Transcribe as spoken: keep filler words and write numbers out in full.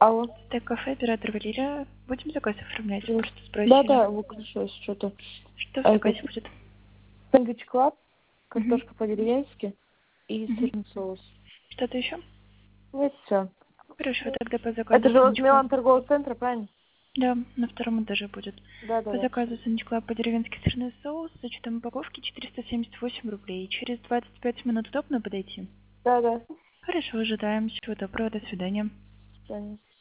Алло. Так, кафе, оператор Валерия. Будем заказ оформлять? Да. Просто спросили. Да, да, выключилось что-то. Что в А заказе это будет? сэндвич клаб, Мгм. картошка по-деревенски и Мгм. сырный соус. Что-то еще? Вот все. Хорошо, тогда по заказу Это же возле Сэндвич Клаб. Милан торгового центра, правильно? Да, на втором этаже будет. Да, да, По да. заказу Сэндвич Клаб по-деревенски сырный соус с учетом упаковки четыреста семьдесят восемь рублей. Через двадцать пять минут удобно подойти? Да, да. Хорошо, ожидаем. Всего доброго, до свидания. Понятно.